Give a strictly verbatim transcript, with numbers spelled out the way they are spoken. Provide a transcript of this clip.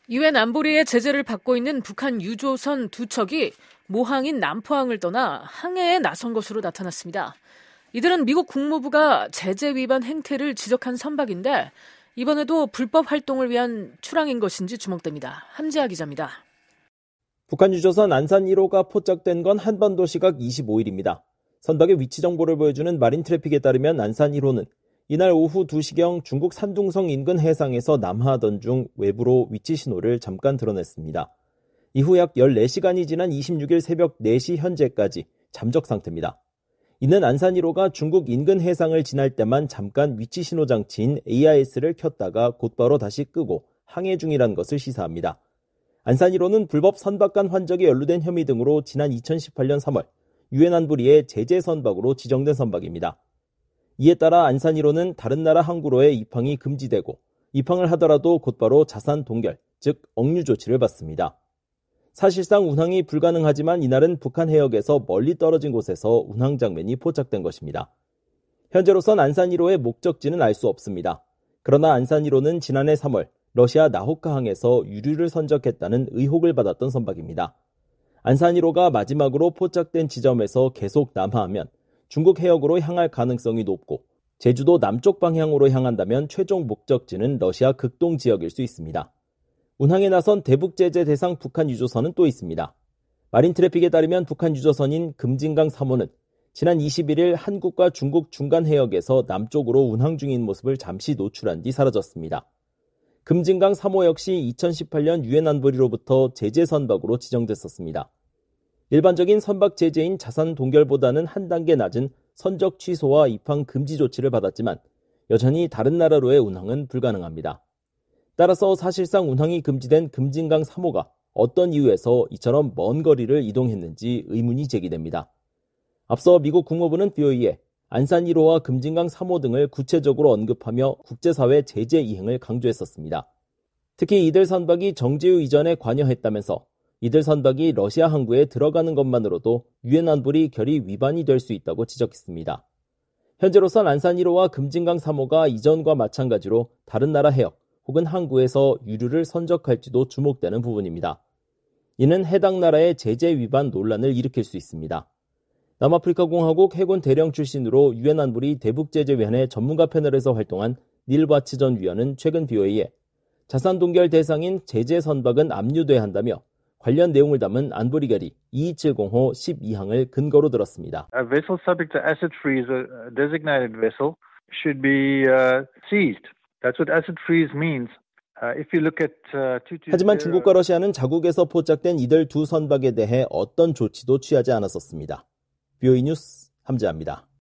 유엔 안보리의 제재를 받고 있는 북한 유조선 두 척이 모항인 남포항을 떠나 항해에 나선 것으로 나타났습니다. 이들은 미국 국무부가 제재 위반 행태를 지적한 선박인데 이번에도 불법 활동을 위한 출항인 것인지 주목됩니다. 함지아 기자입니다. 북한 유조선 안산 일 호가 포착된 건 한반도 시각 이십오일입니다. 선박의 위치 정보를 보여주는 마린 트래픽에 따르면 안산 일 호는 이날 오후 두 시경 중국 산둥성 인근 해상에서 남하하던 중 외부로 위치 신호를 잠깐 드러냈습니다. 이후 약 열네 시간이 지난 이십육일 새벽 네 시 현재까지 잠적 상태입니다. 이는 안산 일 호가 중국 인근 해상을 지날 때만 잠깐 위치 신호 장치인 에이아이에스를 켰다가 곧바로 다시 끄고 항해 중이라는 것을 시사합니다. 안산 일 호는 불법 선박 간 환적에 연루된 혐의 등으로 지난 이천십팔년 삼월 유엔 안보리의 제재 선박으로 지정된 선박입니다. 이에 따라 안산 일 호는 다른 나라 항구로의 입항이 금지되고 입항을 하더라도 곧바로 자산 동결, 즉 억류 조치를 받습니다. 사실상 운항이 불가능하지만 이날은 북한 해역에서 멀리 떨어진 곳에서 운항 장면이 포착된 것입니다. 현재로선 안산 일 호의 목적지는 알 수 없습니다. 그러나 안산 일 호는 지난해 삼월 러시아 나호카항에서 유류를 선적했다는 의혹을 받았던 선박입니다. 안산 일 호가 마지막으로 포착된 지점에서 계속 남하하면 중국 해역으로 향할 가능성이 높고 제주도 남쪽 방향으로 향한다면 최종 목적지는 러시아 극동 지역일 수 있습니다. 운항에 나선 대북 제재 대상 북한 유조선은 또 있습니다. 마린 트래픽에 따르면 북한 유조선인 금진강 삼 호는 지난 이십일일 한국과 중국 중간 해역에서 남쪽으로 운항 중인 모습을 잠시 노출한 뒤 사라졌습니다. 금진강 삼 호 역시 이천십팔년 유엔 안보리로부터 제재 선박으로 지정됐었습니다. 일반적인 선박 제재인 자산 동결보다는 한 단계 낮은 선적 취소와 입항 금지 조치를 받았지만 여전히 다른 나라로의 운항은 불가능합니다. 따라서 사실상 운항이 금지된 금진강 삼 호가 어떤 이유에서 이처럼 먼 거리를 이동했는지 의문이 제기됩니다. 앞서 미국 국무부는 비오이에 안산 일 호와 금진강 삼 호 등을 구체적으로 언급하며 국제사회 제재 이행을 강조했었습니다. 특히 이들 선박이 정제유 이전에 관여했다면서 이들 선박이 러시아 항구에 들어가는 것만으로도 유엔 안보리 결의 위반이 될 수 있다고 지적했습니다. 현재로선 안산 일 호와 금진강 삼 호가 이전과 마찬가지로 다른 나라 해역 혹은 항구에서 유류를 선적할지도 주목되는 부분입니다. 이는 해당 나라의 제재 위반 논란을 일으킬 수 있습니다. 남아프리카 공화국 해군 대령 출신으로 유엔 안보리 대북제재위원회 전문가 패널에서 활동한 닐 바츠 전 위원은 최근 비오이에 자산 동결 대상인 제재 선박은 압류돼야 한다며 관련 내용을 담은 안보리 결의 이이칠공호 십이항을 근거로 들었습니다. A vessel subject to asset freeze, a designated vessel, should be uh, seized. That's what asset freeze means. Uh, if you look at uh, 하지만 중국과 러시아는 자국에서 포착된 이들 두 선박에 대해 어떤 조치도 취하지 않았었습니다. 비오이 뉴스 함지아입니다.